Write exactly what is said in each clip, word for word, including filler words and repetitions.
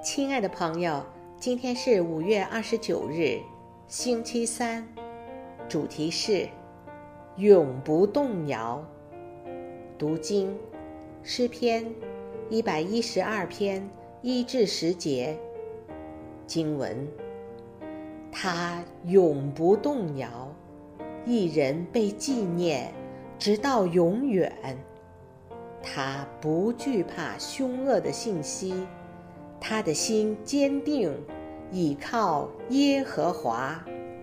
亲爱的朋友，今天是五月二十九日，星期三，主题是永不动摇。读经诗篇一百一十二篇一至十节，经文：他永不动摇，一人被纪念，直到永远。他不惧怕凶恶的信息，他的心坚定，倚靠耶和华。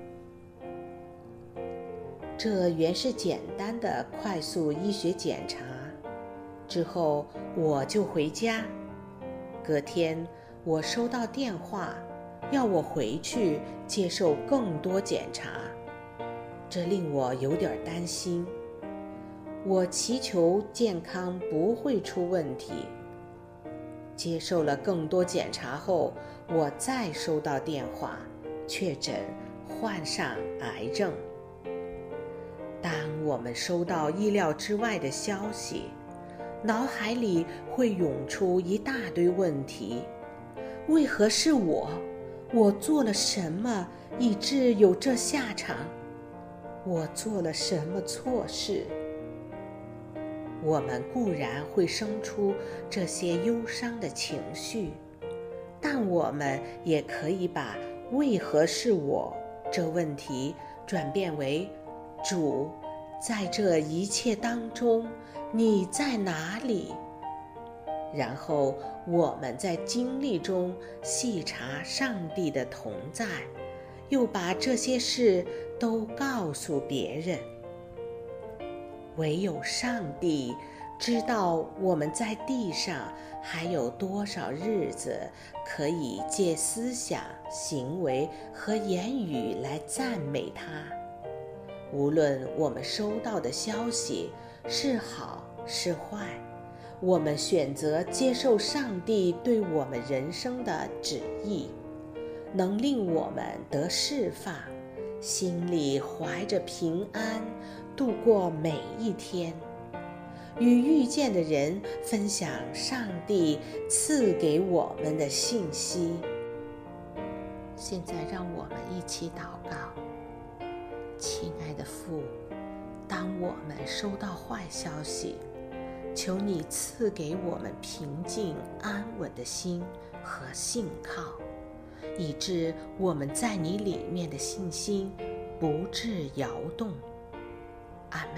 这原是简单的快速医学检查，之后我就回家。隔天我收到电话，要我回去接受更多检查，这令我有点担心。我祈求健康不会出问题。接受了更多检查后，我再收到电话，确诊患上癌症。当我们收到意料之外的消息，脑海里会涌出一大堆问题：为何是我？我做了什么以致有这下场？我做了什么错事？我们固然会生出这些忧伤的情绪，但我们也可以把为何是我这问题转变为主，在这一切当中，你在哪里？然后我们在经历中细察上帝的同在，又把这些事都告诉别人。唯有上帝知道我们在地上还有多少日子可以借思想、行为和言语来赞美他。无论我们收到的消息是好是坏，我们选择接受上帝对我们人生的旨意，能令我们得释放，心里怀着平安度过每一天，与遇见的人分享上帝赐给我们的信息。现在让我们一起祷告。亲爱的父，当我们收到坏消息，求你赐给我们平静安稳的心和信靠，以致我们在你里面的信心不致摇动。阿们。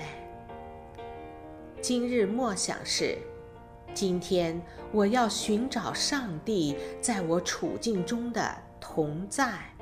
今日默想是：今天我要寻找上帝在我处境中的同在。